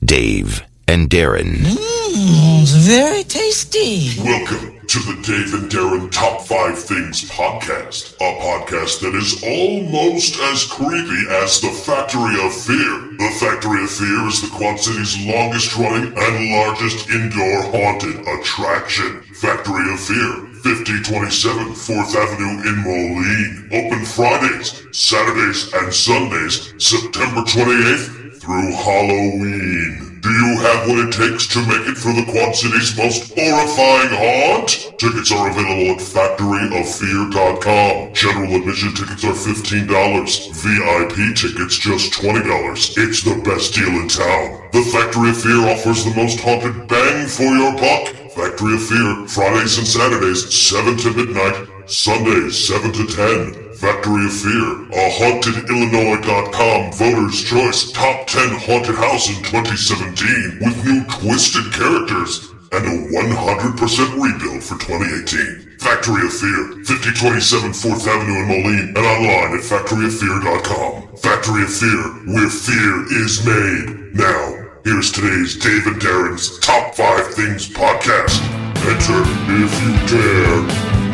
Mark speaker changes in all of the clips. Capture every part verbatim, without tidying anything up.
Speaker 1: Dave and Darren.
Speaker 2: Mmm, it's very tasty.
Speaker 3: Welcome to the Dave and Darren Top five Things podcast, a podcast that is almost as creepy as the Factory of Fear. The Factory of Fear is the Quad City's longest running and largest indoor haunted attraction. Factory of Fear, fifty twenty-seven fourth Avenue in Moline. Open Fridays, Saturdays, and Sundays, September twenty-eighth through Halloween. Do you have what it takes to make it for the Quad City's most horrifying haunt? Tickets are available at factory of fear dot com. General admission tickets are fifteen dollars. V I P tickets just twenty dollars. It's the best deal in town. The Factory of Fear offers the most haunted bang for your buck. Factory of Fear, Fridays and Saturdays, seven to midnight. Sundays, seven to ten. Factory of Fear, a haunted illinois dot com Voters' Choice Top ten Haunted House in twenty seventeen with new twisted characters and a one hundred percent rebuild for twenty eighteen. Factory of Fear, fifty twenty-seven fourth Avenue in Moline and online at factory of fear dot com. Factory of Fear, where fear is made. Now, here's today's Dave and Darren's Top five Things podcast. Enter if you dare.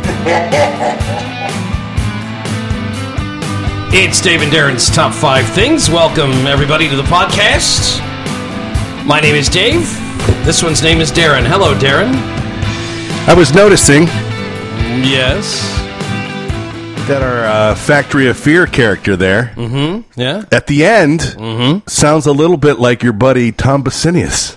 Speaker 4: It's Dave and Darren's Top five Things. Welcome, everybody, to the podcast. My name is Dave. This one's name is Darren. Hello, Darren.
Speaker 5: I was noticing
Speaker 4: Yes.
Speaker 5: that our uh, Factory of Fear character there,
Speaker 4: Mm-hmm. Yeah.
Speaker 5: at the end,
Speaker 4: Mm-hmm.
Speaker 5: sounds a little bit like your buddy Tom Basinius.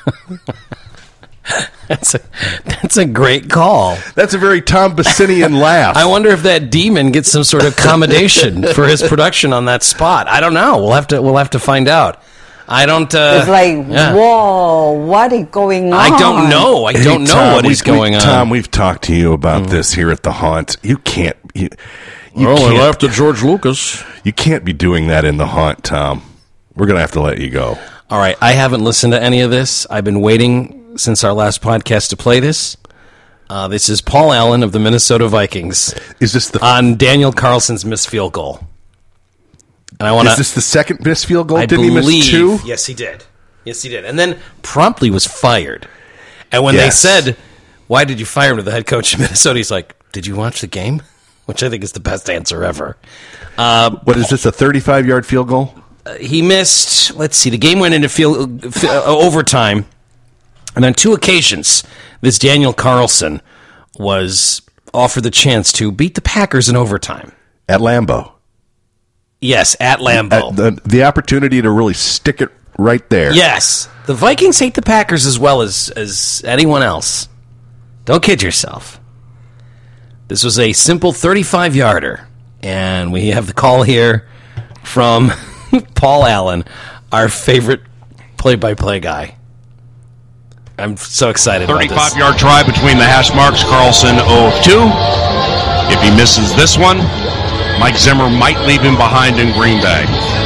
Speaker 4: That's a, that's a great call.
Speaker 5: That's a very Tom Basinian laugh.
Speaker 4: I wonder if that demon gets some sort of accommodation for his production on that spot. I don't know. We'll have to we'll have to find out. I don't uh,
Speaker 6: It's like,
Speaker 4: yeah.
Speaker 6: whoa, what is going on?
Speaker 4: I don't know. I
Speaker 5: Hey,
Speaker 4: don't know
Speaker 5: Tom,
Speaker 4: what
Speaker 5: we-
Speaker 4: is going
Speaker 5: we,
Speaker 4: on.
Speaker 5: Tom, we've talked to you about this here at the Haunt. You can't. You, you
Speaker 4: well, I
Speaker 5: can't,
Speaker 4: left to George Lucas.
Speaker 5: You can't be doing that in the Haunt, Tom. We're gonna have to let you go.
Speaker 4: All right, I haven't listened to any of this. I've been waiting since our last podcast to play this. Uh, this is Paul Allen of the Minnesota Vikings
Speaker 5: Is this the?
Speaker 4: on Daniel Carlson's missed field goal. And I want
Speaker 5: is
Speaker 4: to.
Speaker 5: this the second missed field goal?
Speaker 4: I
Speaker 5: Didn't
Speaker 4: believe,
Speaker 5: he miss two?
Speaker 4: Yes, he did. Yes, he did. And then promptly was fired. And when
Speaker 5: Yes.
Speaker 4: they said, "Why did you fire him?" to the head coach of Minnesota, he's like, "Did you watch the game?" Which I think is the best answer ever. Uh,
Speaker 5: What is this? A thirty-five yard field goal?
Speaker 4: he missed. Let's see. The game went into field, uh, overtime, and on two occasions, this Daniel Carlson was offered the chance to beat the Packers in overtime.
Speaker 5: At Lambeau.
Speaker 4: Yes, at Lambeau.
Speaker 5: At the, the opportunity to really stick it right there.
Speaker 4: Yes, the Vikings hate the Packers as well as as anyone else. Don't kid yourself. This was a simple thirty-five yarder, and we have the call here from Paul Allen, our favorite play-by-play guy. I'm so excited about this.
Speaker 7: thirty-five yard try between the hash marks. Carlson oh of two. If he misses this one, Mike Zimmer might leave him behind in Green Bay.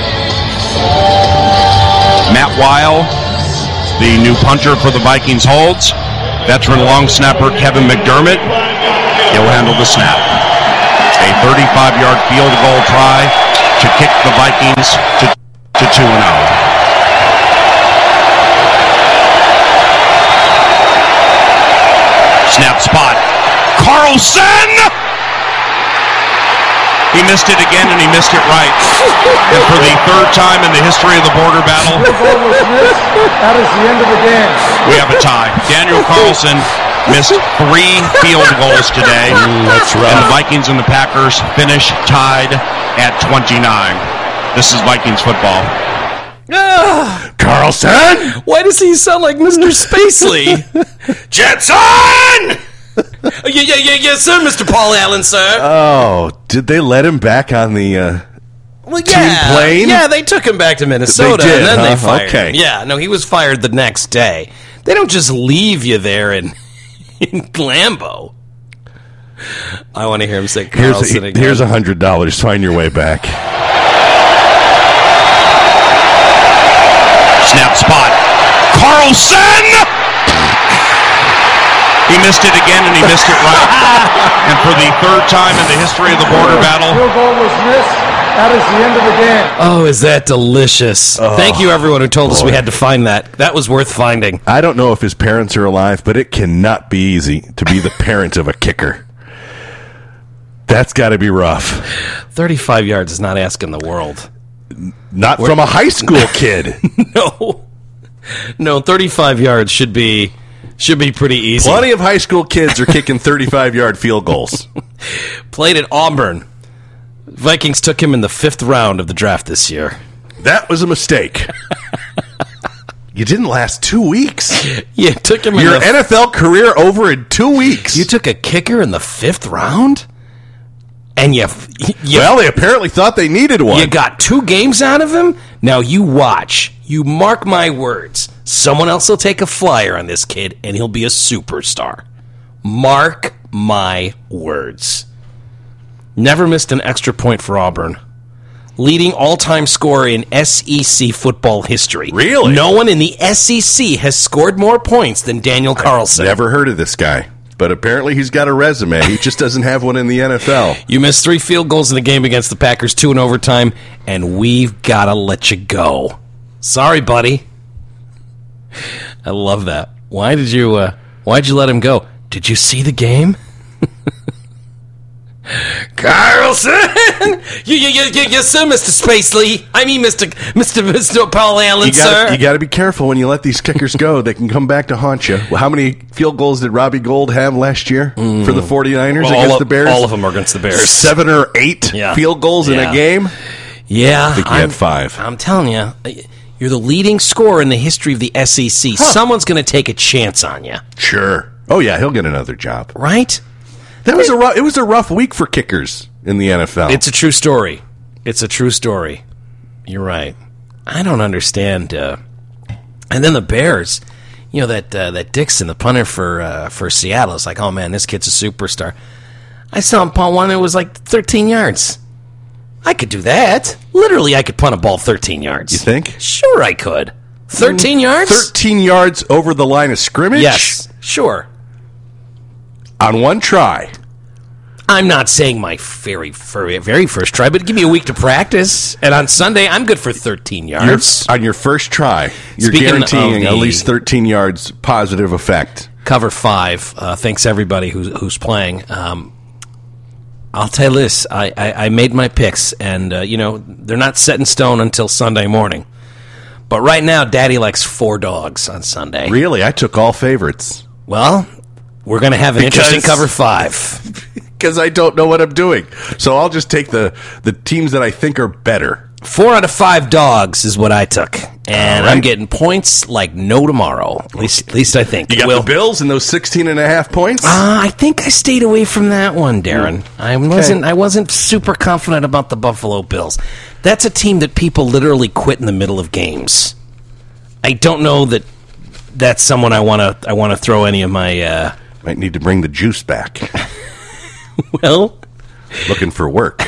Speaker 7: Matt Weil, the new punter for the Vikings, holds. Veteran long snapper Kevin McDermott, he'll handle the snap. A thirty-five yard field goal try to kick the Vikings to, to two and oh. Snap spot. Carlson! He missed it again, and he missed it right. And for the third time in the history of the border battle,
Speaker 8: That is the end of the game.
Speaker 7: we have a tie. Daniel Carlson missed three field goals today.
Speaker 4: that's rough.
Speaker 7: And the Vikings and the Packers finish tied at twenty-nine. This is Vikings football.
Speaker 4: Ah,
Speaker 5: Carlson!
Speaker 4: why does he sound like Mister Spacely? Jetson! yeah, yeah, yeah, yes, sir, Mister Paul Allen, sir.
Speaker 5: Oh, did they let him back on the uh,
Speaker 4: Well,
Speaker 5: team
Speaker 4: yeah,
Speaker 5: plane?
Speaker 4: yeah, they took him back to Minnesota,
Speaker 5: They did,
Speaker 4: and then they
Speaker 5: huh?
Speaker 4: fired
Speaker 5: Okay.
Speaker 4: him. Yeah, no, he was fired the next day. They don't just leave you there in, in Lambeau. I want to hear him say Carlson
Speaker 5: Here's a,
Speaker 4: again.
Speaker 5: here's a hundred dollars. Find your way back.
Speaker 7: Snap spot. Carlson! He missed it again, and he missed it right. And for the third time in the history of the border battle,
Speaker 8: Field goal was missed. That is the end of the game.
Speaker 4: Oh, is that delicious?
Speaker 5: Oh,
Speaker 4: Thank you, everyone who told us
Speaker 5: boy.
Speaker 4: we had to find that. That was worth finding.
Speaker 5: I don't know if his parents are alive, but it cannot be easy to be the parent of a kicker. That's got to be rough.
Speaker 4: thirty-five yards is not asking the world.
Speaker 5: Not from a high school kid.
Speaker 4: No. No, thirty-five yards should be should be pretty easy.
Speaker 5: Plenty of high school kids are kicking thirty-five-yard field goals.
Speaker 4: Played at Auburn. Vikings took him in the fifth round of the draft this year.
Speaker 5: That was a mistake. You didn't last two weeks.
Speaker 4: You took him in
Speaker 5: Your
Speaker 4: the
Speaker 5: N F L career over in two weeks.
Speaker 4: You took a kicker in the fifth round? And you, you
Speaker 5: well, they apparently thought they needed one.
Speaker 4: You got two games out of him? Now you watch. You mark my words. Someone else will take a flyer on this kid, and he'll be a superstar. Mark my words. Never missed an extra point for Auburn. Leading all-time scorer in S E C football history.
Speaker 5: Really?
Speaker 4: No one in the S E C has scored more points than Daniel Carlson.
Speaker 5: Never heard of this guy. But apparently he's got a resume. He just doesn't have one in the N F L.
Speaker 4: You missed three field goals in the game against the Packers, two in overtime, and we've got to let you go. Sorry, buddy. I love that. Why did you? Uh, why'd you let him go? Did you see the game? Carlson, you, you, you, you, yes, sir, Mister Spacely. I mean, Mister Mister Mister Paul Allen,
Speaker 5: You gotta,
Speaker 4: sir.
Speaker 5: you got to be careful when you let these kickers go. They can come back to haunt you. Well, how many field goals did Robbie Gould have last year mm. for the 49ers
Speaker 4: well,
Speaker 5: against
Speaker 4: all
Speaker 5: the Bears?
Speaker 4: All of them are against the Bears.
Speaker 5: Seven or eight
Speaker 4: yeah.
Speaker 5: field goals
Speaker 4: yeah.
Speaker 5: in a game?
Speaker 4: Yeah.
Speaker 5: I think he
Speaker 4: I'm,
Speaker 5: had five.
Speaker 4: I'm telling you, you're the leading scorer in the history of the S E C. Huh. Someone's going to take a chance on you.
Speaker 5: Sure. Oh, yeah, he'll get another job.
Speaker 4: Right?
Speaker 5: That was a rough, it was a rough week for kickers in the N F L.
Speaker 4: It's a true story. It's a true story. You're right. I don't understand. Uh, and then the Bears, you know, that uh, that Dixon, the punter for uh, for Seattle, is like, oh, man, this kid's a superstar. I saw him punt one that was like thirteen yards. I could do that. Literally, I could punt a ball thirteen yards.
Speaker 5: You think?
Speaker 4: Sure I could. thirteen yards?
Speaker 5: thirteen yards over the line of scrimmage?
Speaker 4: Yes, sure.
Speaker 5: On one try.
Speaker 4: I'm not saying my very, very, very first try, but give me a week to practice. And on Sunday, I'm good for thirteen yards.
Speaker 5: You're, on your first try, you're
Speaker 4: Speaking
Speaker 5: guaranteeing
Speaker 4: of
Speaker 5: at
Speaker 4: the-
Speaker 5: least thirteen yards positive effect.
Speaker 4: Cover five. Uh, thanks, everybody who's, who's playing. Um, I'll tell you this. I, I, I made my picks, and, uh, you know, they're not set in stone until Sunday morning. But right now, Daddy likes four dogs on Sunday.
Speaker 5: Really? I took all favorites.
Speaker 4: Well, we're going to have an
Speaker 5: Because-
Speaker 4: interesting cover five.
Speaker 5: Because I don't know what I'm doing. So I'll just take the, the teams that I think are better.
Speaker 4: Four out of five dogs is what I took. And
Speaker 5: All right.
Speaker 4: I'm getting points like no tomorrow. At least, at least I think.
Speaker 5: You got
Speaker 4: Will.
Speaker 5: the Bills and those sixteen and a half points?
Speaker 4: Uh, I think I stayed away from that one, Darren. I wasn't I wasn't super confident about the Buffalo Bills. That's a team that people literally quit in the middle of games. I don't know that that's someone I want to I want to throw any of my uh,
Speaker 5: Might need to bring the juice back.
Speaker 4: well,
Speaker 5: Looking for work.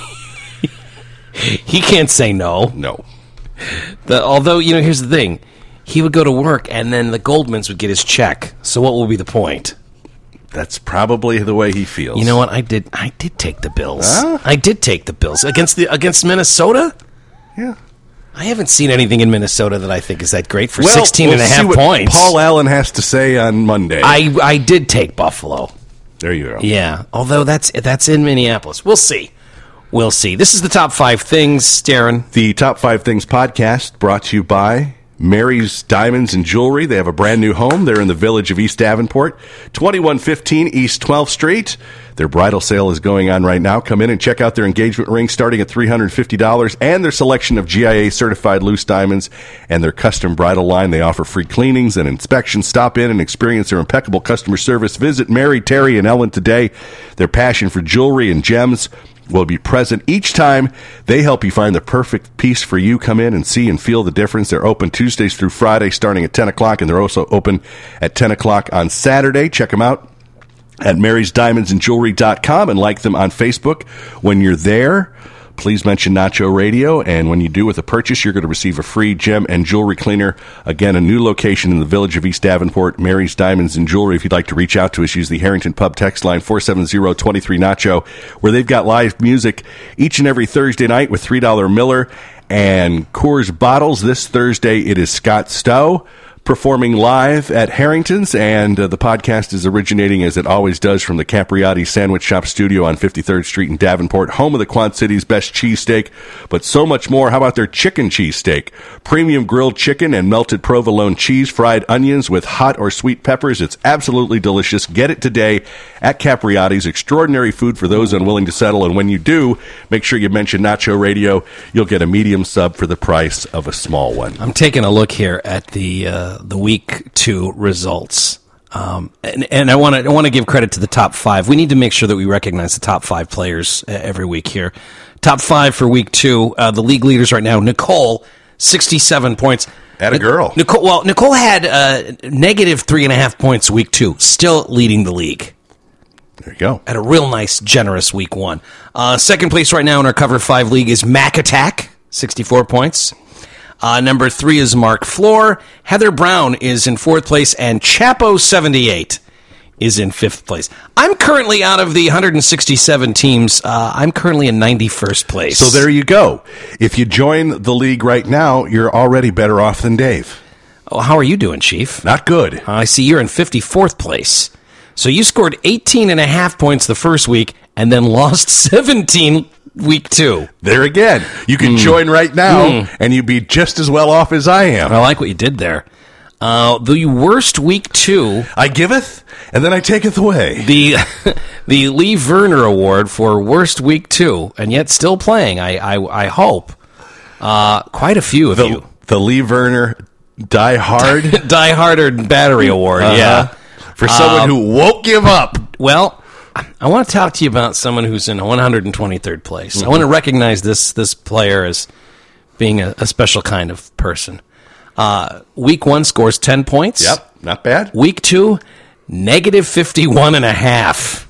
Speaker 4: he can't say no.
Speaker 5: No.
Speaker 4: The, although, you know, here's the thing. He would go to work and then the Goldmans would get his check. So what will be the point?
Speaker 5: That's probably the way he feels.
Speaker 4: You know what? I did I did take the Bills.
Speaker 5: Huh?
Speaker 4: I did take the Bills against the against Minnesota.
Speaker 5: Yeah.
Speaker 4: I haven't seen anything in Minnesota that I think is that great for
Speaker 5: Well,
Speaker 4: sixteen and a
Speaker 5: we'll
Speaker 4: half
Speaker 5: see what
Speaker 4: points.
Speaker 5: Paul Allen has to say on Monday.
Speaker 4: I I did take Buffalo.
Speaker 5: there you go.
Speaker 4: Yeah, although that's that's in Minneapolis. We'll see. We'll see. This is the top five things, Darren.
Speaker 5: The Top Five Things podcast brought to you by Mary's Diamonds and Jewelry. They have a brand new home. They're in the village of East Davenport, twenty-one fifteen East twelfth Street. Their bridal sale is going on right now. Come in and check out their engagement ring starting at three hundred fifty dollars and their selection of G I A certified loose diamonds and their custom bridal line. They offer free cleanings and inspections. Stop in and experience their impeccable customer service. Visit Mary, Terry, and Ellen today. Their passion for jewelry and gems will be present each time they help you find the perfect piece for you. Come in and see and feel the difference. They're open Tuesdays through Friday starting at ten o'clock, and they're also open at ten o'clock on Saturday. Check them out at marys diamonds and jewelry dot com and like them on Facebook. When you're there, please mention Nacho Radio, and when you do with a purchase, you're going to receive a free gem and jewelry cleaner. Again, a new location in the village of East Davenport, Mary's Diamonds and Jewelry. If you'd like to reach out to us, use the Harrington Pub text line four seven zero, two three, Nacho, where they've got live music each and every Thursday night with three dollar Miller and Coors bottles. This Thursday, it is Scott Stowe performing live at Harrington's, and uh, the podcast is originating, as it always does, from the Capriati Sandwich Shop studio on fifty-third Street in Davenport, home of the Quad City's best cheesesteak, but so much more. How about their chicken cheesesteak? Premium grilled chicken and melted provolone cheese, fried onions with hot or sweet peppers. It's absolutely delicious. Get it today at Capriati's. Extraordinary food for those unwilling to settle, and when you do, make sure you mention Nacho Radio. You'll get a medium sub for the price of a small one.
Speaker 4: I'm taking a look here at the uh, the week two results, um, and, and I want to I want to give credit to the top five. We need to make sure that we recognize the top five players uh, every week here. Top five for week two. Uh, the league leaders right now: Nicole, sixty-seven points.
Speaker 5: At a girl.
Speaker 4: Nicole. Well, Nicole had uh, negative three and a half points week two, still leading the league.
Speaker 5: There you go.
Speaker 4: Had a real nice, generous week one. Uh, second place right now in our Cover Five league is Mac Attack, sixty-four points. Uh, number three is Mark Floor. Heather Brown is in fourth place, and Chapo seventy-eight is in fifth place. I'm currently out of the one hundred sixty-seven teams. Uh, I'm currently in ninety-first place.
Speaker 5: So there you go. If you join the league right now, you're already better off than Dave.
Speaker 4: Oh, how are you doing, Chief?
Speaker 5: Not good.
Speaker 4: Uh, I see you're in fifty-fourth place. So you scored eighteen and a half points the first week and then lost seventeen week two.
Speaker 5: There again. You can mm. join right now, mm. and you'd be just as well off as I am.
Speaker 4: I like what you did there. Uh, the worst week two.
Speaker 5: I giveth, and then I taketh away.
Speaker 4: The the Lee Werner Award for worst week two, and yet still playing, I I, I hope. Uh, quite a few of
Speaker 5: the,
Speaker 4: you.
Speaker 5: The Lee Werner Die Hard?
Speaker 4: Die Hard or Battery Award, uh-huh. yeah.
Speaker 5: For someone um, who won't give up.
Speaker 4: Well, I want to talk to you about someone who's in one hundred twenty-third place. Mm-hmm. I want to recognize this this player as being a, a special kind of person. Uh, week one scores ten points.
Speaker 5: Yep, not bad.
Speaker 4: Week two, negative fifty-one and a half.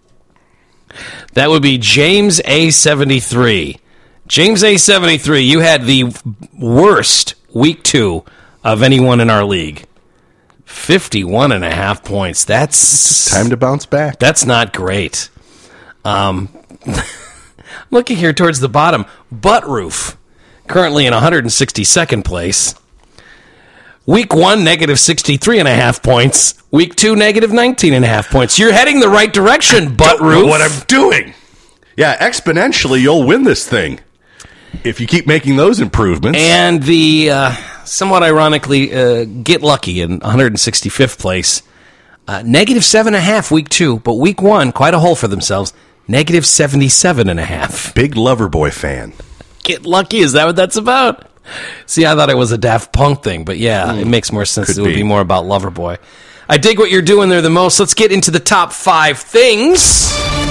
Speaker 4: That would be James A. seventy-three. James A. seventy-three, you had the worst week two of anyone in our league. fifty-one and a half points. That's
Speaker 5: time to bounce back.
Speaker 4: That's not great. Um, looking here towards the bottom, Butt Roof, currently in one hundred sixty-second place. Week one, negative sixty-three and a half points. Week two, negative nineteen and a half points. You're heading the right direction, Butt Roof.
Speaker 5: Know what I'm doing? Yeah, exponentially, you'll win this thing if you keep making those improvements.
Speaker 4: And the uh, somewhat ironically, uh, Get Lucky in one hundred sixty-fifth place. Uh, negative seven and a half week two, but week one, quite a hole for themselves. Negative seventy-seven and a half.
Speaker 5: Big Loverboy fan.
Speaker 4: Get Lucky, is that what that's about? See, I thought it was a Daft Punk thing, but yeah, mm, it makes more sense. It would be. be more about Loverboy. I dig what you're doing there the most. Let's get into the top five things.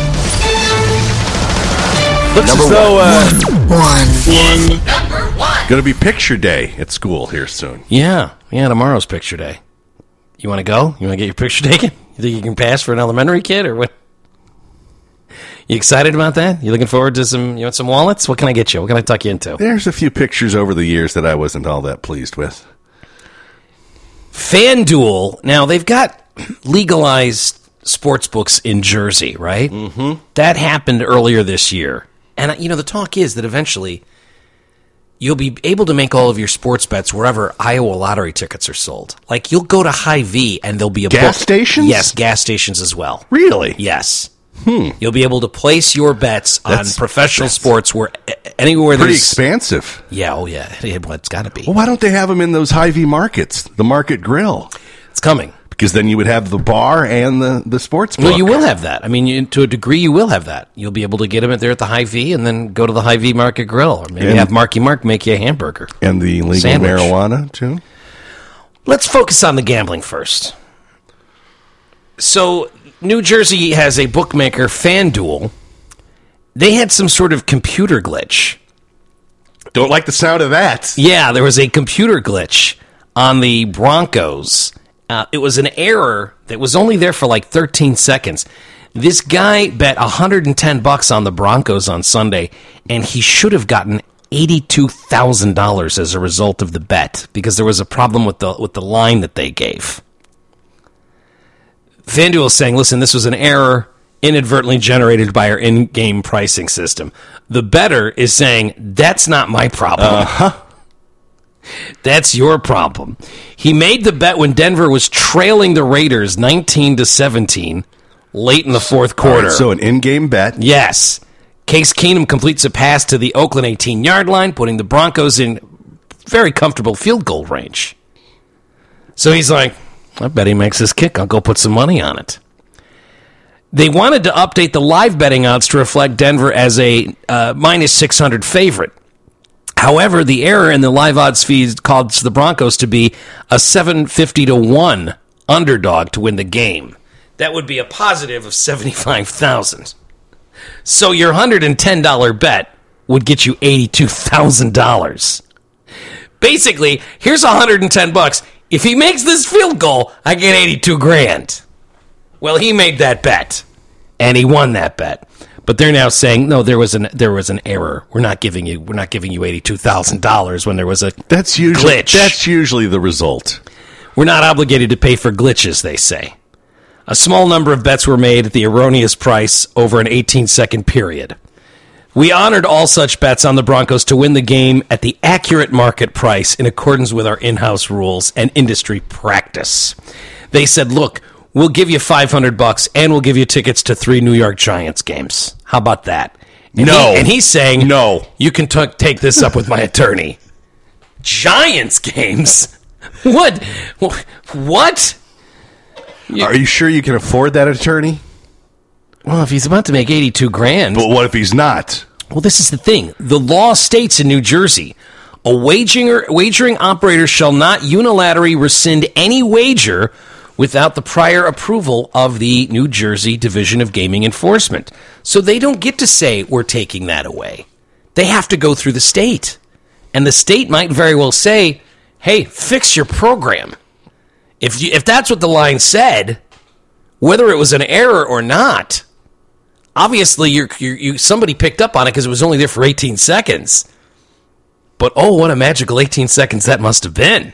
Speaker 5: Looks Number as though uh,
Speaker 2: one.
Speaker 5: One. Number one. Going to be picture day at school here soon.
Speaker 4: Yeah, yeah. Tomorrow's picture day. You want to go? You want to get your picture taken? You think you can pass for an elementary kid, or what? You excited about that? You looking forward to some? You want some wallets? What can I get you? What can I tuck you into?
Speaker 5: There's a few pictures over the years that I wasn't all that pleased with.
Speaker 4: FanDuel. Now they've got legalized sports books in Jersey, right?
Speaker 5: Mm-hmm.
Speaker 4: That happened earlier this year. And, you know, the talk is that eventually you'll be able to make all of your sports bets wherever Iowa lottery tickets are sold. Like, you'll go to Hy-Vee and there'll be a
Speaker 5: gas
Speaker 4: book.
Speaker 5: stations?
Speaker 4: Yes, gas stations as well.
Speaker 5: Really?
Speaker 4: Yes.
Speaker 5: Hmm.
Speaker 4: You'll be able to place your bets that's, on professional
Speaker 5: that's
Speaker 4: sports where anywhere
Speaker 5: pretty
Speaker 4: there's...
Speaker 5: expansive.
Speaker 4: Yeah, oh yeah. Well, it's got to be.
Speaker 5: Well, why don't they have them in those Hy-Vee markets? The Market Grill.
Speaker 4: It's coming.
Speaker 5: Because then you would have the bar and the, the sports book.
Speaker 4: Well, you will have that. I mean, you, to a degree, you will have that. You'll be able to get them there at the Hy-Vee and then go to the Hy-Vee Market Grill. Or maybe and, have Marky Mark make you a hamburger.
Speaker 5: And the legal sandwich. Marijuana, too?
Speaker 4: Let's focus on the gambling first. So, New Jersey has a bookmaker, FanDuel. They had some sort of computer glitch.
Speaker 5: Don't like the sound of that.
Speaker 4: Yeah, there was a computer glitch on the Broncos. Uh, it was an error that was only there for like thirteen seconds. This guy bet one hundred ten bucks on the Broncos on Sunday, and he should have gotten eighty-two thousand dollars as a result of the bet because there was a problem with the with the line that they gave. FanDuel is saying, listen, this was an error inadvertently generated by our in-game pricing system. The bettor is saying, that's not my problem.
Speaker 5: Uh-huh.
Speaker 4: That's your problem. He made the bet when Denver was trailing the Raiders nineteen to seventeen late in the fourth quarter.
Speaker 5: Right, so an in-game bet.
Speaker 4: Yes. Case Keenum completes a pass to the Oakland eighteen-yard line, putting the Broncos in very comfortable field goal range. So he's like, I bet he makes this kick. I'll go put some money on it. They wanted to update the live betting odds to reflect Denver as a uh, minus six hundred favorite. However, the error in the live odds feed caused the Broncos to be a seven fifty to one underdog to win the game. That would be a positive of seventy-five thousand. So your one hundred ten dollars bet would get you eighty-two thousand dollars. Basically, here's one hundred ten bucks. If he makes this field goal, I get eighty-two grand. Well, he made that bet, and he won that bet. But they're now saying, no, there was an there was an error. We're not giving you we're not giving you eighty-two thousand dollars when there was a
Speaker 5: that's usually,
Speaker 4: glitch.
Speaker 5: That's usually the result.
Speaker 4: We're not obligated to pay for glitches, they say. A small number of bets were made at the erroneous price over an eighteen-second period. We honored all such bets on the Broncos to win the game at the accurate market price in accordance with our in-house rules and industry practice. They said, look, we'll give you five hundred bucks and we'll give you tickets to three New York Giants games. How about that? And
Speaker 5: no.
Speaker 4: He, and he's saying,
Speaker 5: no.
Speaker 4: You can t- take this up with my attorney. Giants games? What? What? You,
Speaker 5: Are you sure you can afford that attorney?
Speaker 4: Well, if he's about to make eighty-two grand.
Speaker 5: But what if he's not?
Speaker 4: Well, this is the thing. The law states in New Jersey, a wagering, wagering operator shall not unilaterally rescind any wager without the prior approval of the New Jersey Division of Gaming Enforcement. So they don't get to say, we're taking that away. They have to go through the state. And the state might very well say, hey, fix your program. If you, if that's what the line said, whether it was an error or not, obviously you're, you're, you somebody picked up on it because it was only there for eighteen seconds. But oh, what a magical eighteen seconds that must have been.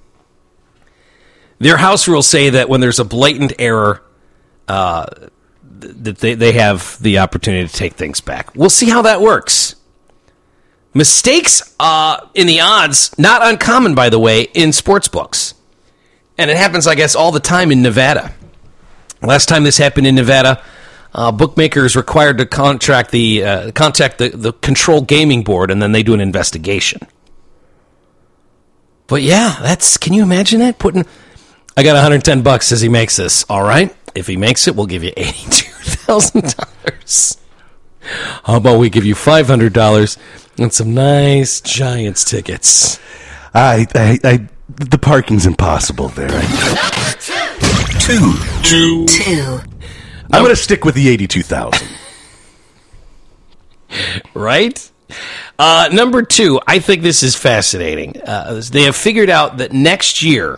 Speaker 4: Their house rules say that when there's a blatant error, uh, that they, they have the opportunity to take things back. We'll see how that works. Mistakes uh, in the odds, not uncommon, by the way, in sports books. And it happens, I guess, all the time in Nevada. Last time this happened in Nevada, uh, bookmakers required to contract the uh, contact the, the Control Gaming Board, and then they do an investigation. But yeah, that's, can you imagine that? Putting, I got one hundred ten bucks as he makes this. All right, if he makes it, we'll give you eighty-two thousand dollars. How about we give you five hundred dollars and some nice Giants tickets?
Speaker 5: I, I, I, the parking's impossible there.
Speaker 1: Two.
Speaker 3: Two.
Speaker 6: Two.
Speaker 5: I'm going to stick with the eighty-two thousand.
Speaker 4: Right? Uh, number two, I think this is fascinating. Uh, they have figured out that next year,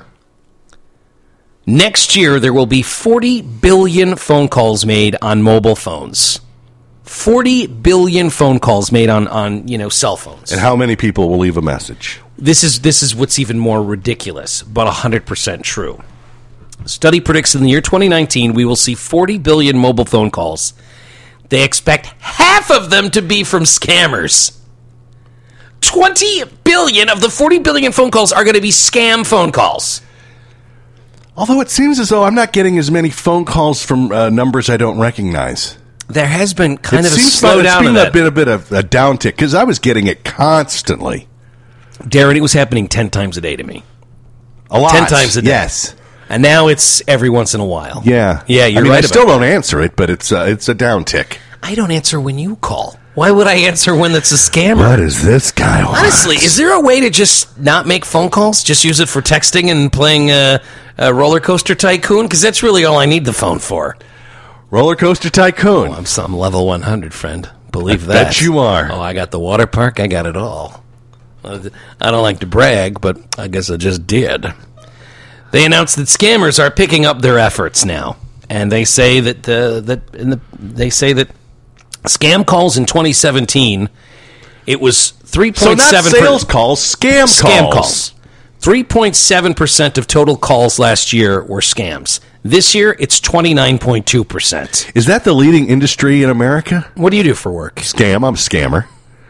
Speaker 4: next year there will be forty billion phone calls made on mobile phones. forty billion phone calls made on, on you know, cell phones.
Speaker 5: And how many people will leave a message?
Speaker 4: This is this is what's even more ridiculous, but one hundred percent true. Study predicts in the year twenty nineteen we will see forty billion mobile phone calls. They expect half of them to be from scammers. twenty billion of the forty billion phone calls are going to be scam phone calls.
Speaker 5: Although it seems as though I'm not getting as many phone calls from uh, numbers I don't recognize.
Speaker 4: There has been kind
Speaker 5: it
Speaker 4: of a
Speaker 5: seems
Speaker 4: slowdown
Speaker 5: it's been
Speaker 4: of that.
Speaker 5: a bit, a bit of a downtick because I was getting it constantly.
Speaker 4: Darren, it was happening ten times a day to me.
Speaker 5: A lot.
Speaker 4: Ten times a day.
Speaker 5: Yes.
Speaker 4: And now it's every once in a while.
Speaker 5: Yeah.
Speaker 4: Yeah, you're
Speaker 5: I mean,
Speaker 4: right
Speaker 5: I
Speaker 4: about
Speaker 5: still
Speaker 4: that.
Speaker 5: don't answer it, but it's uh, it's a downtick.
Speaker 4: I don't answer when you call. Why would I answer when it's a scammer?
Speaker 5: What is this guy want?
Speaker 4: Honestly, is there a way to just not make phone calls? Just use it for texting and playing uh, uh, Roller Coaster Tycoon? Because that's really all I need the phone for.
Speaker 5: Roller Coaster Tycoon.
Speaker 4: Oh, I'm some level one hundred, friend. Believe
Speaker 5: I
Speaker 4: that.
Speaker 5: bet you are.
Speaker 4: Oh, I got the water park. I got it all. Uh, I don't like to brag, but I guess I just did. They announced that scammers are picking up their efforts now. and they say that the that in the they say that scam calls in twenty seventeen, it was three point seven
Speaker 5: So not sales calls, scam,
Speaker 4: scam
Speaker 5: calls.
Speaker 4: calls. three point seven percent of total calls last year were scams. This year, it's twenty-nine point two percent.
Speaker 5: Is that the leading industry in America?
Speaker 4: What do you do for work?
Speaker 5: Scam. I'm a scammer.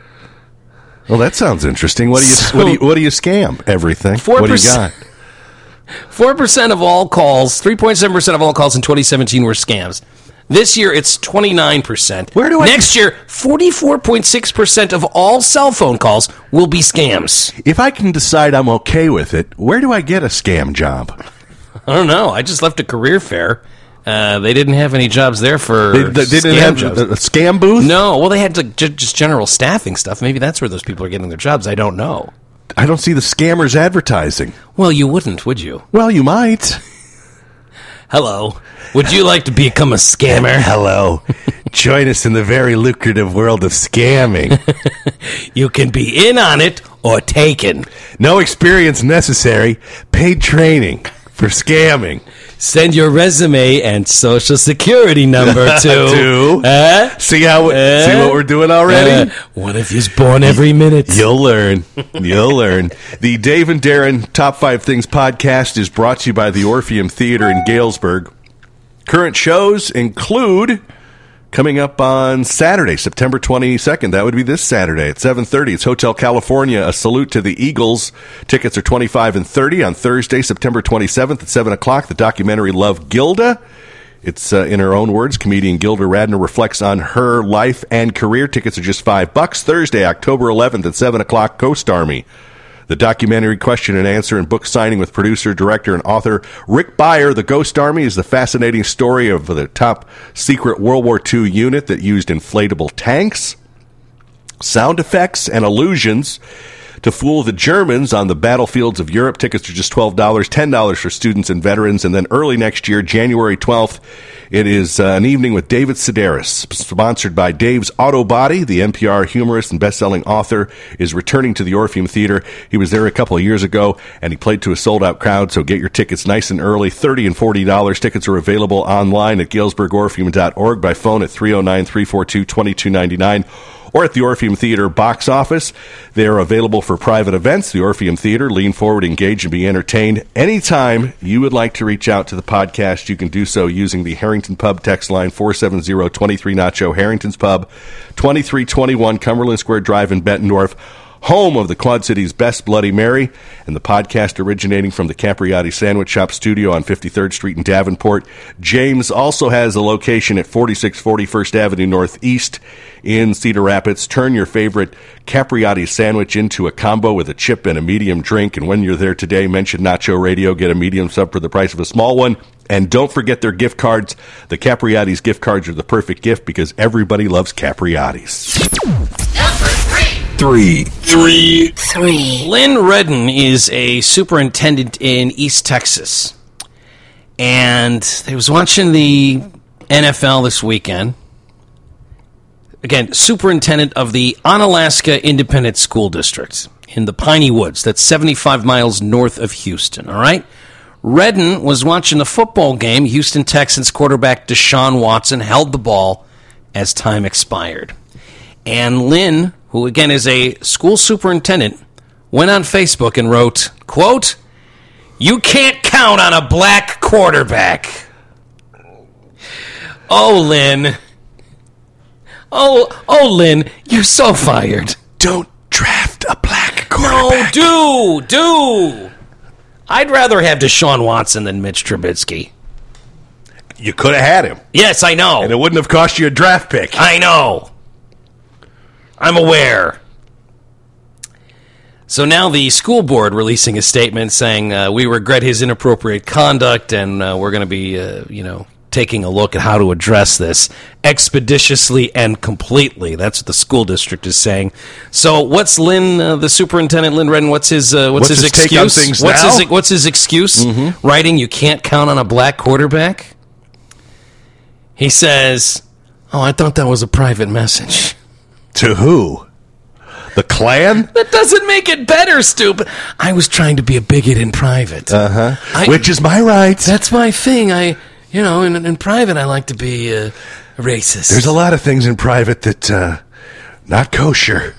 Speaker 5: Well, that sounds interesting. What do you
Speaker 4: So-
Speaker 5: what do you, what do you scam? Everything.
Speaker 4: four
Speaker 5: What do you
Speaker 4: percent
Speaker 5: got?
Speaker 4: four percent of all calls, three point seven percent of all calls in twenty seventeen were scams. This year, it's twenty-nine percent.
Speaker 5: Where do I-
Speaker 4: Next year, forty-four point six percent of all cell phone calls will be scams.
Speaker 5: If I can decide I'm okay with it, where do I get a scam job?
Speaker 4: I don't know. I just left a career fair. Uh, they didn't have any jobs there for
Speaker 5: They, they didn't
Speaker 4: scam
Speaker 5: have
Speaker 4: jobs.
Speaker 5: a, a scam booth?
Speaker 4: No, well, they had to, j- just general staffing stuff. Maybe that's where those people are getting their jobs. I don't know.
Speaker 5: I don't see the scammers advertising.
Speaker 4: Well, you wouldn't, would you?
Speaker 5: Well, you might.
Speaker 4: Hello. Would you like to become a scammer?
Speaker 5: Hello. Join us in the very lucrative world of scamming.
Speaker 4: You can be in on it or taken.
Speaker 5: No experience necessary. Paid training for scamming.
Speaker 4: Send your resume and social security number to...
Speaker 5: To?
Speaker 4: Uh,
Speaker 5: See how?
Speaker 4: Uh,
Speaker 5: see what we're doing already?
Speaker 4: uh, what if you're born every minute?
Speaker 5: You'll learn. You'll learn. The Dave and Darren Top five Things podcast is brought to you by the Orpheum Theater in Galesburg. Current shows include, coming up on Saturday, September twenty-second. That would be this Saturday at seven thirty. It's Hotel California, A Salute to the Eagles. Tickets are twenty-five and thirty. On Thursday, September twenty-seventh at seven o'clock, the documentary Love Gilda. It's, uh, in her own words, comedian Gilda Radner reflects on her life and career. Tickets are just five bucks. Thursday, October eleventh at seven o'clock, Coast Army. The documentary question and answer and book signing with producer, director, and author Rick Beyer. The Ghost Army is the fascinating story of the top secret World War Two unit that used inflatable tanks, sound effects, and illusions to fool the Germans on the battlefields of Europe. Tickets are just twelve dollars, ten dollars for students and veterans. And then early next year, January twelfth, it is uh, an evening with David Sedaris, sponsored by Dave's Auto Body. The N P R humorist and best-selling author is returning to the Orpheum Theater. He was there a couple of years ago, and he played to a sold-out crowd, so get your tickets nice and early, thirty dollars and forty dollars. Tickets are available online at galesburg orpheum dot org, by phone at three oh nine, three four two, two two nine nine. Or at the Orpheum Theater box office. They are available for private events. The Orpheum Theater. Lean forward, engage, and be entertained. Anytime you would like to reach out to the podcast, you can do so using the Harrington Pub text line four seven zero, two three Nacho. Harrington's Pub, twenty-three twenty-one Cumberland Square Drive in Bettendorf. Home of the Quad City's best Bloody Mary, and the podcast originating from the Capriati Sandwich Shop studio on fifty-third Street in Davenport. James also has a location at forty-six forty First Avenue Northeast in Cedar Rapids. Turn your favorite Capriati sandwich into a combo with a chip and a medium drink, and when you're there today, mention Nacho Radio, get a medium sub for the price of a small one. And don't forget their gift cards. The Capriati's gift cards are the perfect gift because everybody loves Capriati's.
Speaker 1: Three.
Speaker 2: Three. Three.
Speaker 4: Lynn Redden is a superintendent in East Texas. And they was watching the N F L this weekend. Again, superintendent of the Onalaska Independent School District in the Piney Woods. That's seventy-five miles north of Houston, all right? Redden was watching the football game. Houston Texans quarterback Deshaun Watson held the ball as time expired. And Lynn, who again is a school superintendent, went on Facebook and wrote, quote, "You can't count on a black quarterback." Oh, Lynn. Oh, oh, Lynn, you're so fired.
Speaker 5: Don't draft a black quarterback.
Speaker 4: No, do, do. I'd rather have Deshaun Watson than Mitch Trubisky.
Speaker 5: You could have had him.
Speaker 4: Yes, I know.
Speaker 5: And it wouldn't have cost you a draft pick.
Speaker 4: I know. I'm aware. So now the school board releasing a statement saying, uh, we regret his inappropriate conduct, and uh, we're going to be, uh, you know, taking a look at how to address this expeditiously and completely. That's what the school district is saying. So what's Lynn, uh, the superintendent, Lynn Redden, what's his uh, what's,
Speaker 5: What's
Speaker 4: his,
Speaker 5: his take on
Speaker 4: excuse?
Speaker 5: things
Speaker 4: what's
Speaker 5: now?
Speaker 4: his what's his excuse?
Speaker 5: Mm-hmm.
Speaker 4: Writing, you can't count on a black quarterback. He says, "Oh, I thought that was a private message."
Speaker 5: To who? The Klan?
Speaker 4: That doesn't make it better, stupid. I was trying to be a bigot in private.
Speaker 5: Uh-huh.
Speaker 4: I-
Speaker 5: Which is my right.
Speaker 4: That's my thing. I, you know, in, in private, I like to be uh, racist.
Speaker 5: There's a lot of things in private that, uh, not kosher.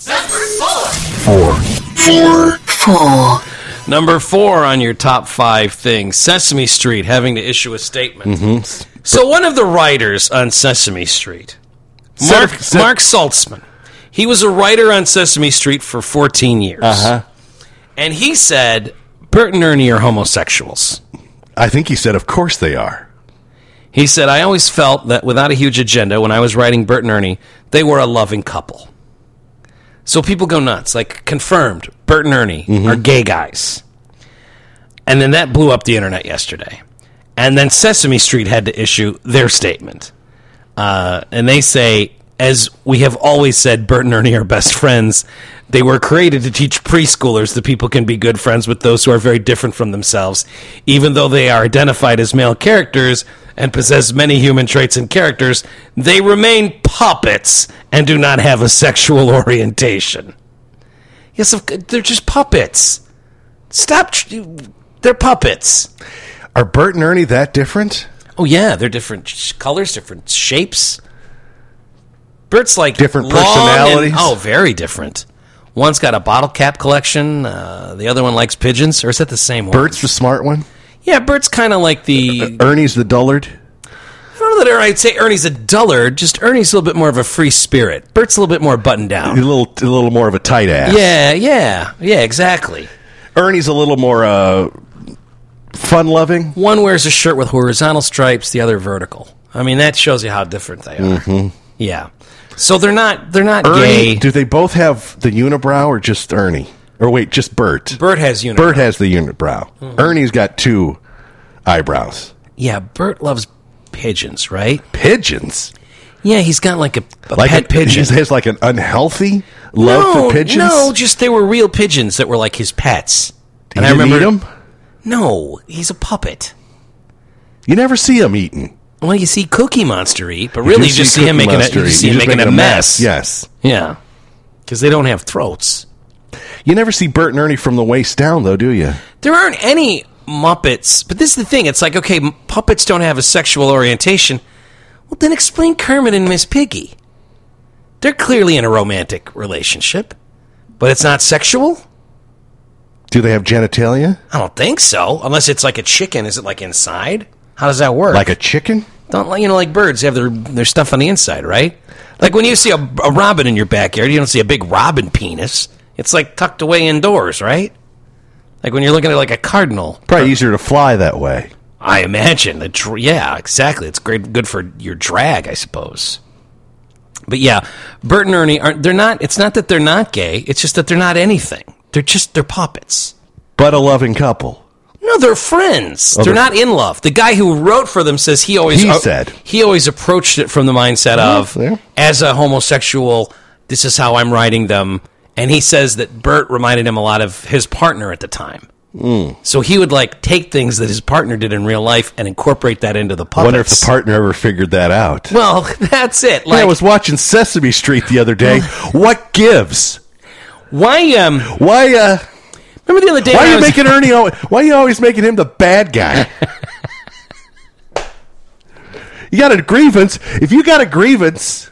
Speaker 1: Four.
Speaker 2: Four. Four.
Speaker 4: Number four on your top five things, Sesame Street having to issue a statement.
Speaker 5: Mm-hmm.
Speaker 4: So one of the writers on Sesame Street,
Speaker 5: Set
Speaker 4: Mark,
Speaker 5: of- set-
Speaker 4: Mark Saltzman, he was a writer on Sesame Street for fourteen years.
Speaker 5: Uh-huh.
Speaker 4: And he said, Bert and Ernie are homosexuals.
Speaker 5: I think he said, of course they are.
Speaker 4: He said, I always felt that without a huge agenda, when I was writing Bert and Ernie, they were a loving couple. So people go nuts. Like, confirmed, Bert and Ernie
Speaker 5: Mm-hmm.
Speaker 4: are gay guys. And then that blew up the internet yesterday. And then Sesame Street had to issue their statement. Uh, and they say, as we have always said, Bert and Ernie are best friends. They were created to teach preschoolers that people can be good friends with those who are very different from themselves. Even though they are identified as male characters and possess many human traits and characters, they remain puppets and do not have a sexual orientation. Yes, of- they're just puppets. Stop. Tr- they're puppets.
Speaker 5: Are Bert and Ernie that different?
Speaker 4: Oh, yeah, they're different sh- colors, different shapes. Bert's like
Speaker 5: Different
Speaker 4: long and-
Speaker 5: personalities?
Speaker 4: oh, very different. One's got a bottle cap collection. Uh, the other one likes pigeons. Or is that the same one?
Speaker 5: Bert's the smart one?
Speaker 4: Yeah, Bert's kind of like the...
Speaker 5: Ernie's the dullard?
Speaker 4: I don't know that I'd say Ernie's a dullard. Just Ernie's a little bit more of a free spirit. Bert's a little bit more buttoned
Speaker 5: A
Speaker 4: down.
Speaker 5: little, a little more of a tight ass.
Speaker 4: Yeah, yeah. Yeah, exactly.
Speaker 5: Ernie's a little more uh, fun-loving.
Speaker 4: One wears a shirt with horizontal stripes, the other vertical. I mean, that shows you how different they are.
Speaker 5: Mm-hmm.
Speaker 4: Yeah. So they're not they're not
Speaker 5: Ernie,
Speaker 4: gay.
Speaker 5: do they both have the unibrow or just Ernie? Or wait, just Bert?
Speaker 4: Bert has unibrow.
Speaker 5: Bert has the unibrow. Mm-hmm. Ernie's got two eyebrows.
Speaker 4: Yeah, Bert loves pigeons, right?
Speaker 5: Pigeons?
Speaker 4: Yeah, he's got like a, a
Speaker 5: Like
Speaker 4: pet
Speaker 5: a,
Speaker 4: pigeon.
Speaker 5: He has like an unhealthy love
Speaker 4: no,
Speaker 5: for pigeons?
Speaker 4: No, just they were real pigeons that were like his pets.
Speaker 5: And I remember eat 'em?
Speaker 4: No, he's a puppet.
Speaker 5: You never see him eating.
Speaker 4: Well, you see Cookie Monster eat, but really you,
Speaker 5: do
Speaker 4: just
Speaker 5: see
Speaker 4: see him
Speaker 5: Cookie
Speaker 4: making a,
Speaker 5: Monster
Speaker 4: you
Speaker 5: eat.
Speaker 4: see
Speaker 5: You
Speaker 4: him
Speaker 5: just
Speaker 4: making a mess.
Speaker 5: Yes.
Speaker 4: Yeah, because they don't have throats.
Speaker 5: You never see Bert and Ernie from the waist down, though, do you?
Speaker 4: There aren't any Muppets, but this is the thing. It's like, okay, m- puppets don't have a sexual orientation. Well, then explain Kermit and Miss Piggy. They're clearly in a romantic relationship, but it's not sexual?
Speaker 5: Do they have genitalia?
Speaker 4: I don't think so, unless it's like a chicken. Is it like inside? How does that work?
Speaker 5: Like a chicken?
Speaker 4: Don't like you know, like birds they have their their stuff on the inside, right? Like when you see a, a robin in your backyard, you don't see a big robin penis. It's like tucked away indoors, right? Like when you're looking at like a cardinal.
Speaker 5: Probably easier to fly that way.
Speaker 4: I imagine. The dr- yeah, exactly. It's great, good for your drag, I suppose. But yeah, Bert and Ernie aren't. They're not. It's not that they're not gay. It's just that they're not anything. They're just they're puppets.
Speaker 5: But a loving couple.
Speaker 4: No, they're friends.
Speaker 5: Oh,
Speaker 4: they're
Speaker 5: they're
Speaker 4: not in love. The guy who wrote for them says he always
Speaker 5: He
Speaker 4: uh,
Speaker 5: said.
Speaker 4: he always approached it from the mindset of
Speaker 5: yeah.
Speaker 4: as a homosexual. This is how I'm writing them, and he says that Bert reminded him a lot of his partner at the time.
Speaker 5: Mm.
Speaker 4: So he would like take things that his partner did in real life and incorporate that into the puppets.
Speaker 5: I wonder if the partner ever figured that out.
Speaker 4: Well, that's it.
Speaker 5: Hey,
Speaker 4: Like,
Speaker 5: I was watching Sesame Street the other day. What gives?
Speaker 4: why? Um,
Speaker 5: Why? Uh,
Speaker 4: remember the other day?
Speaker 5: why
Speaker 4: when
Speaker 5: are
Speaker 4: I
Speaker 5: you
Speaker 4: was-
Speaker 5: making Ernie? al- Why are you always making him the bad guy? You got a grievance. If you got a grievance,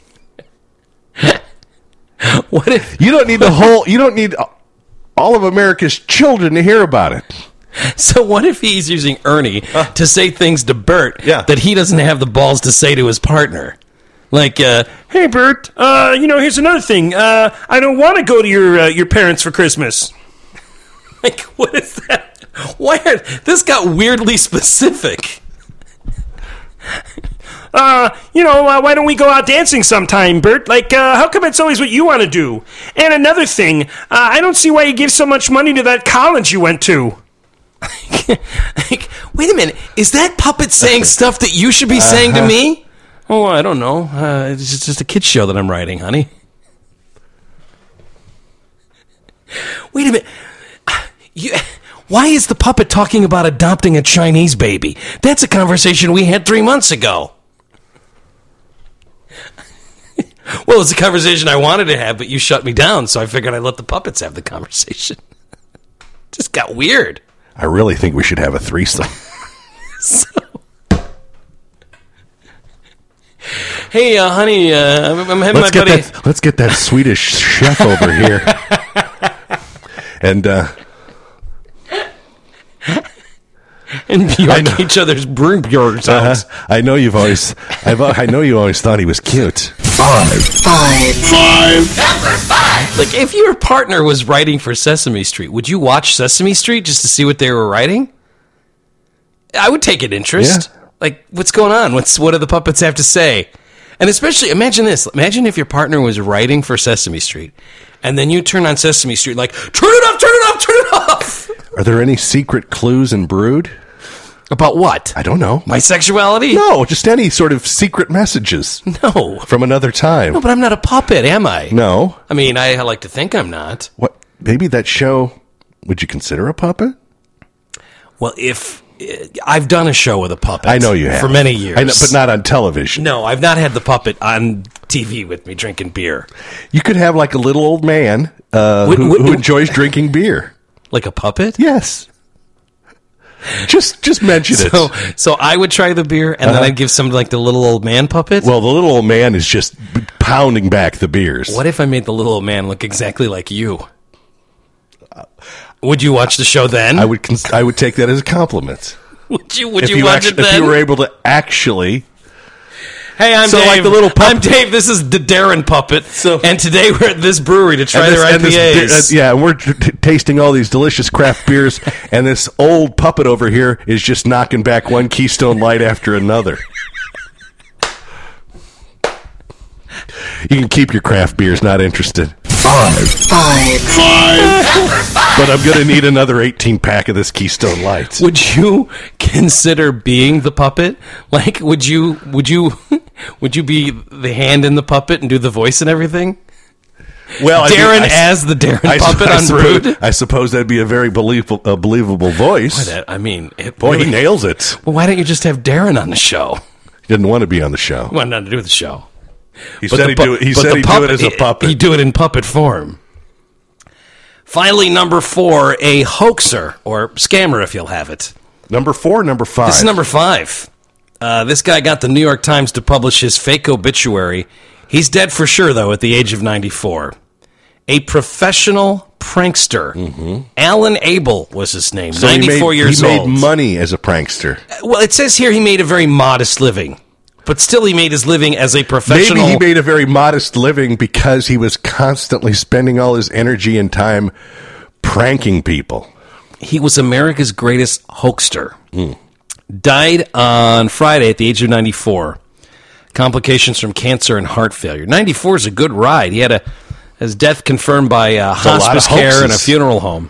Speaker 4: What if?
Speaker 5: you don't need the whole. You don't need all of America's children to hear about it.
Speaker 4: So what if he's using Ernie to say things to Bert
Speaker 5: Yeah.
Speaker 4: that he doesn't have the balls to say to his partner? Like, uh, hey, Bert, uh, you know, here's another thing. Uh, I don't want to go to your uh, your parents for Christmas. Like, what is that? Why are, this got weirdly specific.
Speaker 9: Uh, you know, uh, why don't we go out dancing sometime, Bert? Like, uh, how come it's always what you want to do? And another thing, uh, I don't see why you give so much money to that college you went to.
Speaker 4: Like, wait a minute. Is that puppet saying stuff that you should be saying to me? Oh, I don't know. Uh, it's just- just a kid's show that I'm writing, honey. Wait a minute. You, why is the puppet talking about adopting a Chinese baby? That's a conversation we had three months ago. Well, it's a conversation I wanted to have, but you shut me down, so I figured I'd let the puppets have the conversation. Just got weird.
Speaker 5: I really think we should have a threesome.
Speaker 4: So, Hey, uh, honey, uh, I'm, I'm having
Speaker 5: let's
Speaker 4: my
Speaker 5: get
Speaker 4: buddy.
Speaker 5: That, let's get that Swedish chef over here. And, uh...
Speaker 4: and Bjork each other's Brunbjorns out.
Speaker 5: Uh-huh. I know you've always... I've, I know you always thought he was cute.
Speaker 2: Five. Five.
Speaker 3: Five.
Speaker 2: Number five.
Speaker 4: Like, if your partner was writing for Sesame Street, would you watch Sesame Street just to see what they were writing? I would take an interest.
Speaker 5: Yeah.
Speaker 4: Like, what's going on? What's what do the puppets have to say? And especially, imagine this. Imagine if your partner was writing for Sesame Street, and then you turn on Sesame Street like, turn it off, turn it off, turn it off!
Speaker 5: Are there any secret clues in Brood?
Speaker 4: About what?
Speaker 5: I don't know.
Speaker 4: My sexuality?
Speaker 5: No, just any sort of secret messages.
Speaker 4: No.
Speaker 5: From another time.
Speaker 4: No, but I'm not a puppet, am I?
Speaker 5: No.
Speaker 4: I mean, I like to think I'm not.
Speaker 5: What? Maybe that show, would you consider a puppet?
Speaker 4: Well, if... I've done a show with a puppet.
Speaker 5: I know you have.
Speaker 4: For many years.
Speaker 5: I know, but not on television.
Speaker 4: No, I've not had the puppet on T V with me drinking beer.
Speaker 5: You could have like a little old man uh,
Speaker 4: Would-
Speaker 5: who,
Speaker 4: would-
Speaker 5: who enjoys drinking beer.
Speaker 4: Like a puppet?
Speaker 5: Yes. Just just mention
Speaker 4: So,
Speaker 5: it.
Speaker 4: so I would try the beer, and then
Speaker 5: Uh-huh.
Speaker 4: I'd give some like the little old man puppet.
Speaker 5: Well, the little old man is just pounding back the beers.
Speaker 4: What if I made the little old man look exactly like you? Would you watch the show then?
Speaker 5: I would cons- I would take that as a compliment.
Speaker 4: Would you? Would
Speaker 5: if
Speaker 4: you,
Speaker 5: you
Speaker 4: watch
Speaker 5: actu-
Speaker 4: it then?
Speaker 5: If you were able to actually...
Speaker 4: Hey, I'm
Speaker 5: So,
Speaker 4: Dave.
Speaker 5: like the little pup-
Speaker 4: I'm Dave. This is the Darren puppet.
Speaker 5: So-
Speaker 4: and today we're at this brewery to try
Speaker 5: And this-
Speaker 4: their
Speaker 5: and
Speaker 4: I P As.
Speaker 5: this- uh, yeah, and we're t- t- tasting all these delicious craft beers, and this old puppet over here is just knocking back one Keystone Light after another. You can keep your craft beers, not interested.
Speaker 2: Five. Five.
Speaker 3: Five.
Speaker 5: But I'm going to need another eighteen pack of this Keystone Light.
Speaker 4: Would you consider being the puppet? Like, would you? Would you? Would you be the hand in the puppet and do the voice and everything?
Speaker 5: Well,
Speaker 4: Darren
Speaker 5: I mean, I-
Speaker 4: as the Darren
Speaker 5: I,
Speaker 4: puppet
Speaker 5: I
Speaker 4: on
Speaker 5: suppose,
Speaker 4: Brood.
Speaker 5: I suppose that'd be a very believable, uh, believable voice.
Speaker 4: That- I mean, it
Speaker 5: Boy,
Speaker 4: really-
Speaker 5: he nails it.
Speaker 4: Well, why don't you just have Darren on the show?
Speaker 5: He didn't want to be on the show.
Speaker 4: Well, nothing to do with the show.
Speaker 5: He
Speaker 4: But
Speaker 5: said
Speaker 4: the
Speaker 5: he'd
Speaker 4: pu-
Speaker 5: do it. He
Speaker 4: but
Speaker 5: said
Speaker 4: the
Speaker 5: he'd
Speaker 4: puppet-
Speaker 5: do it as a
Speaker 4: he-
Speaker 5: puppet.
Speaker 4: He'd do it in puppet form. Finally, number four, a hoaxer, or scammer, if you'll have it.
Speaker 5: Number four, number five.
Speaker 4: This is number five. Uh, this guy got the New York Times to publish his fake obituary. He's dead for sure, though, at the age of ninety-four. A professional prankster. Alan Abel was his name,
Speaker 5: So he
Speaker 4: ninety-four
Speaker 5: made,
Speaker 4: years
Speaker 5: he made
Speaker 4: old.
Speaker 5: money as a prankster.
Speaker 4: Well, it says here he made a very modest living. But still, he made his living as a professional.
Speaker 5: Maybe he made a very modest living because he was constantly spending all his energy and time pranking people.
Speaker 4: He was America's greatest hoaxer. Died on Friday at the age of ninety-four. Complications from cancer and heart failure. ninety-four is a good ride. He had a his death confirmed by uh,
Speaker 5: a lot
Speaker 4: hospice
Speaker 5: of
Speaker 4: care and a
Speaker 5: hoaxes.
Speaker 4: funeral home.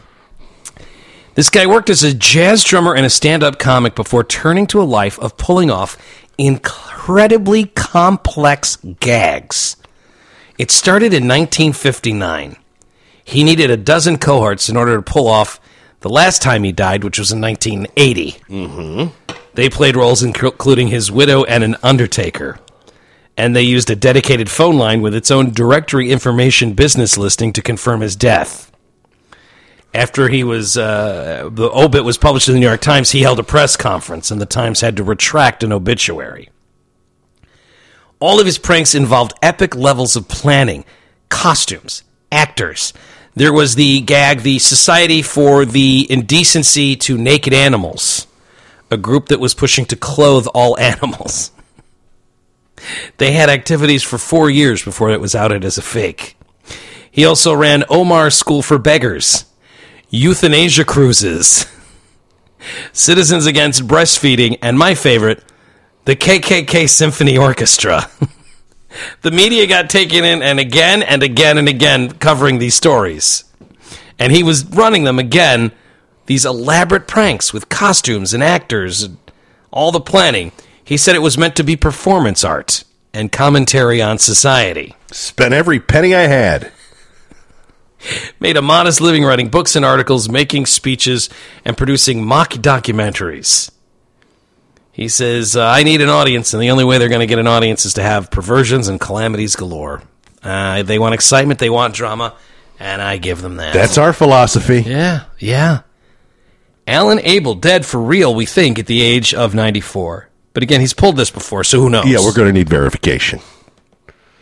Speaker 4: This guy worked as a jazz drummer and a stand-up comic before turning to a life of pulling off incredibly complex gags. It started in nineteen fifty-nine. He needed a dozen cohorts in order to pull off the last time he died, which was in nineteen eighty. Mm-hmm. They played roles including his widow and an undertaker. And they used a dedicated phone line with its own directory information business listing to confirm his death. After he was, uh, the obit was published in the New York Times, he held a press conference, and the Times had to retract an obituary. All of his pranks involved epic levels of planning, costumes, actors. There was the gag, the Society for the Indecency to Naked Animals, a group that was pushing to clothe all animals. They had activities for four years before it was outed as a fake. He also ran Omar's School for Beggars, euthanasia cruises, Citizens Against Breastfeeding, and my favorite, the K K K Symphony Orchestra. The media got taken in and again and again and again covering these stories. And he was running them again, these elaborate pranks with costumes and actors and all the planning. He said it was meant to be performance art and commentary on society.
Speaker 5: Spent every penny I had.
Speaker 4: Made a modest living writing books and articles, making speeches, and producing mock documentaries. He says, uh, I need an audience, and the only way they're going to get an audience is to have perversions and calamities galore. Uh, they want excitement, they want drama, and I give them that.
Speaker 5: That's our philosophy.
Speaker 4: Yeah, yeah. Alan Abel, dead for real, we think, at the age of ninety-four. But again, he's pulled this before, so who knows?
Speaker 5: Yeah, we're going to need verification.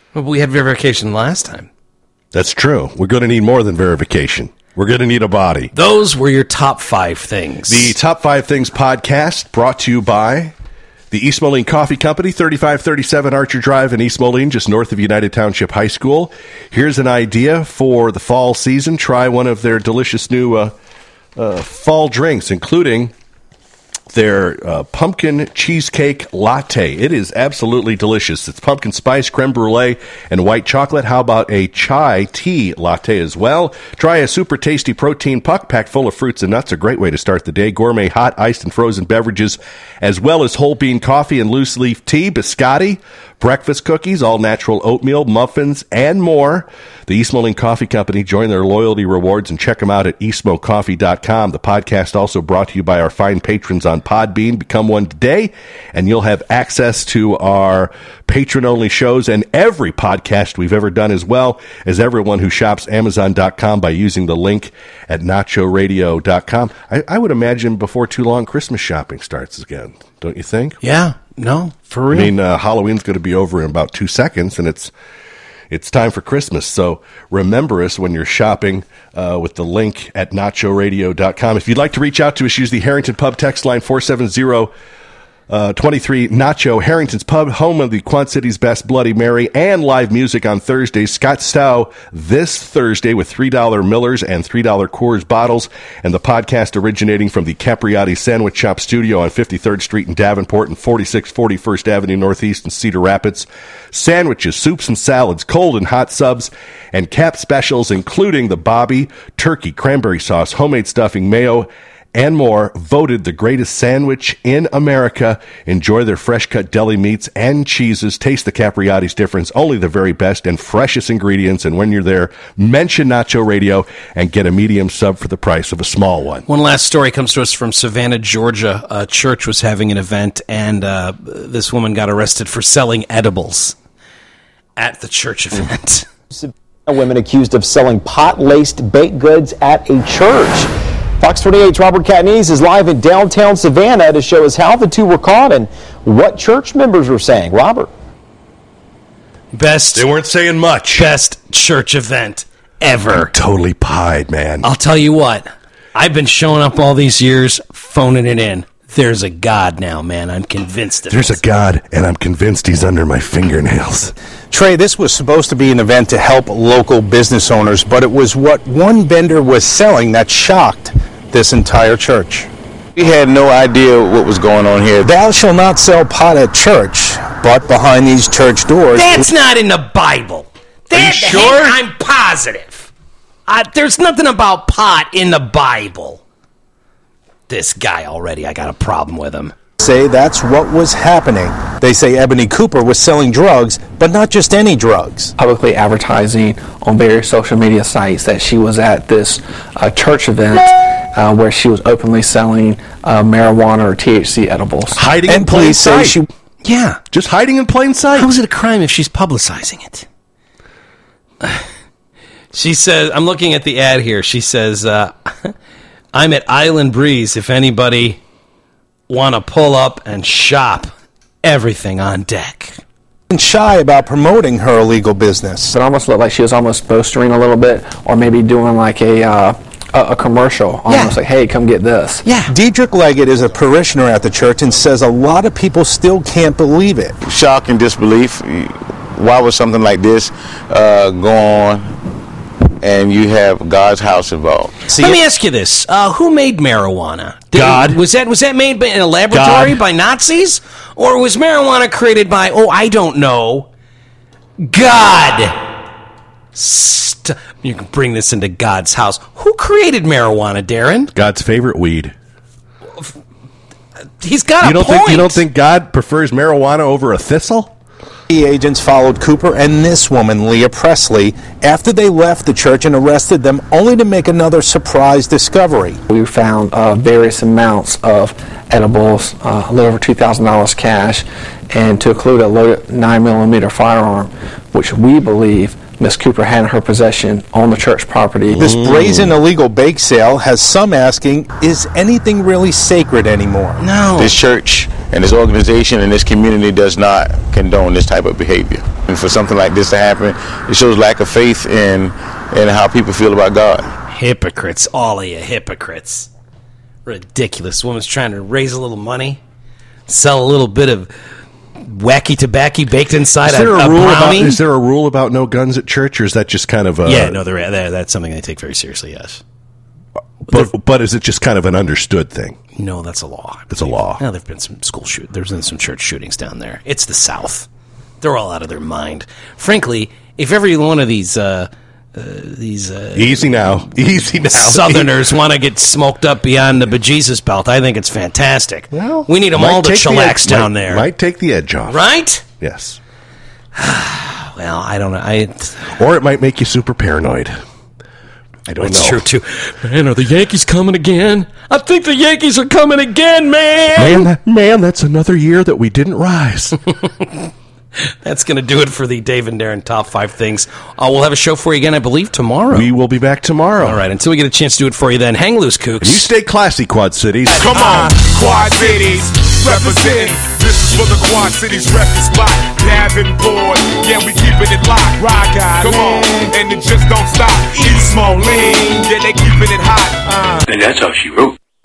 Speaker 4: Well, we had verification last time.
Speaker 5: That's true. We're going to need more than verification. We're going to need a body.
Speaker 4: Those were your top five things.
Speaker 5: The Top Five Things podcast brought to you by the East Moline Coffee Company, thirty-five thirty-seven Archer Drive in East Moline, just north of United Township High School. Here's an idea for the fall season. Try one of their delicious new uh, uh, fall drinks, including their uh, pumpkin cheesecake latte. It is absolutely delicious. It's pumpkin spice, creme brulee, and white chocolate. How about a chai tea latte as well? Try a super tasty protein puck packed full of fruits and nuts. A great way to start the day. Gourmet hot, iced, and frozen beverages, as well as whole bean coffee and loose leaf tea, biscotti, breakfast cookies, all natural oatmeal, muffins, and more. The East Moline Coffee Company. Join their loyalty rewards and check them out at east mo coffee dot com. The podcast also brought to you by our fine patrons on Podbean. Become one today, and you'll have access to our patron-only shows and every podcast we've ever done, as well as everyone who shops amazon dot com by using the link at nacho radio dot com. I, I would imagine before too long Christmas shopping starts again, don't you think?
Speaker 4: Yeah, no, for real.
Speaker 5: I mean, uh, Halloween's going to be over in about two seconds, and it's It's time for Christmas, so remember us when you're shopping uh, with the link at nacho radio dot com. If you'd like to reach out to us, use the Harrington Pub text line four seven zero, two three Nacho. Harrington's Pub, home of the Quad City's best Bloody Mary, and live music on Thursdays. Scott Stow this Thursday with three dollar Millers and three dollar Coors bottles, and the podcast originating from the Capriati Sandwich Shop studio on fifty-third Street in Davenport and forty-six forty-first Avenue Northeast in Cedar Rapids. Sandwiches, soups and salads, cold and hot subs, and cap specials, including the Bobby, turkey, cranberry sauce, homemade stuffing, mayo, and more, voted the greatest sandwich in America. Enjoy their fresh-cut deli meats and cheeses. Taste the Capriati's difference. Only the very best and freshest ingredients. And when you're there, mention Nacho Radio and get a medium sub for the price of a small one.
Speaker 4: One last story comes to us from Savannah, Georgia. A church was having an event, and uh, this woman got arrested for selling edibles at the church event.
Speaker 10: Women accused of selling pot-laced baked goods at a church. Fox twenty-eight's Robert Catanese is live in downtown Savannah to show us how the two were caught and what church members were saying. Robert.
Speaker 4: Best.
Speaker 5: They weren't saying much.
Speaker 4: Best church event ever.
Speaker 5: I'm totally pied, man.
Speaker 4: I'll tell you what. I've been showing up all these years, phoning it in. There's a God now, man. I'm convinced of it.
Speaker 5: There's a God, and I'm convinced he's under my fingernails.
Speaker 11: Trey, this was supposed to be an event to help local business owners, but it was what one vendor was selling that shocked this entire church.
Speaker 12: We had no idea what was going on here.
Speaker 11: Thou shalt not sell pot at church, but behind these church doors.
Speaker 4: That's not in the Bible. That,
Speaker 5: Are you sure?
Speaker 4: I'm positive. Uh, there's nothing about pot in the Bible. This guy already, I got a problem with him.
Speaker 11: Say that's what was happening. They say Ebony Cooper was selling drugs, but not just any drugs.
Speaker 13: Publicly advertising on various social media sites that she was at this uh, church event uh, where she was openly selling uh, marijuana or T H C edibles.
Speaker 5: Hiding
Speaker 11: and
Speaker 5: in plain
Speaker 11: police say
Speaker 5: sight.
Speaker 11: she,
Speaker 4: Yeah.
Speaker 5: Just hiding in plain sight.
Speaker 4: How is it a crime if she's publicizing it? She says, I'm looking at the ad here. She says, uh, I'm at Island Breeze if anybody want to pull up and shop. Everything on deck.
Speaker 11: and shy about promoting her illegal business.
Speaker 13: It almost looked like she was almost boastering a little bit, or maybe doing like a uh, a, a commercial, almost yeah. like, "Hey, come get this."
Speaker 11: Yeah. Diedrich Leggett is a parishioner at the church and says a lot of people still can't believe it.
Speaker 12: Shock and disbelief. Why would something like this uh, go on, and you have God's house involved?
Speaker 4: See, Let me ask you this: uh, Who made marijuana? Did,
Speaker 5: God.
Speaker 4: Was that was that made in a laboratory
Speaker 5: God.
Speaker 4: by Nazis, or was marijuana created by? Oh, I don't know. God. St- you can bring this into God's house. Who created marijuana, Darren?
Speaker 5: God's favorite weed.
Speaker 4: He's got
Speaker 5: you
Speaker 4: a
Speaker 5: don't
Speaker 4: point.
Speaker 5: Think, you don't think God prefers marijuana over a thistle?
Speaker 11: The agents followed Cooper and this woman, Leah Presley, after they left the church and arrested them, only to make another surprise discovery.
Speaker 13: We found uh, various amounts of edibles, uh, a little over two thousand dollars cash, and to include a loaded nine millimeter firearm, which we believe Miss Cooper had in her possession on the church property.
Speaker 11: This brazen illegal bake sale has some asking, is anything really sacred anymore?
Speaker 4: No.
Speaker 12: This church And this organization and this community does not condone this type of behavior. And for something like this to happen, it shows lack of faith in, in how people feel about God.
Speaker 4: Hypocrites, all of you hypocrites. Ridiculous. Woman's trying to raise a little money, sell a little bit of wacky tobacco baked inside
Speaker 5: is there
Speaker 4: a,
Speaker 5: a,
Speaker 4: a
Speaker 5: rule about,
Speaker 4: brownie.
Speaker 5: is there a rule about no guns at church, or is that just kind of a...
Speaker 4: Yeah, no, they're, they're, that's something they take very seriously, yes.
Speaker 5: But, but is it just kind of an understood thing?
Speaker 4: No, that's a law.
Speaker 5: It's a law.
Speaker 4: Now, there've been some school shoot. There's been some church shootings down there. It's the South. They're all out of their mind. Frankly, if every one of these uh, uh, these uh,
Speaker 5: easy now, easy now,
Speaker 4: Southerners want to get smoked up beyond the bejesus belt, I think it's fantastic.
Speaker 5: Well,
Speaker 4: we need them all to chillax
Speaker 5: the
Speaker 4: down
Speaker 5: might,
Speaker 4: there.
Speaker 5: Might take the edge off,
Speaker 4: right?
Speaker 5: Yes.
Speaker 4: Well, I don't know. I
Speaker 5: or it might make you super paranoid. I don't
Speaker 4: That's
Speaker 5: know.
Speaker 4: true, too. Man, are the Yankees coming again? I think the Yankees are coming again, man!
Speaker 5: Man, that, man that's another year that we didn't rise.
Speaker 4: That's going to do it for the Dave and Darren Top five Things. Uh, we'll have a show for you again, I believe, tomorrow.
Speaker 5: We will be back tomorrow.
Speaker 4: All right, until we get a chance to do it for you then, hang loose, Kooks.
Speaker 5: And you stay classy, Quad Cities.
Speaker 1: Come on, Quad Cities, representing. This is for the Quad Cities record spot. Davenport, yeah, we keeping it locked. Rock out, come on, and it just don't stop. East Moline, yeah, they keeping it hot. Uh.
Speaker 14: And that's how she wrote.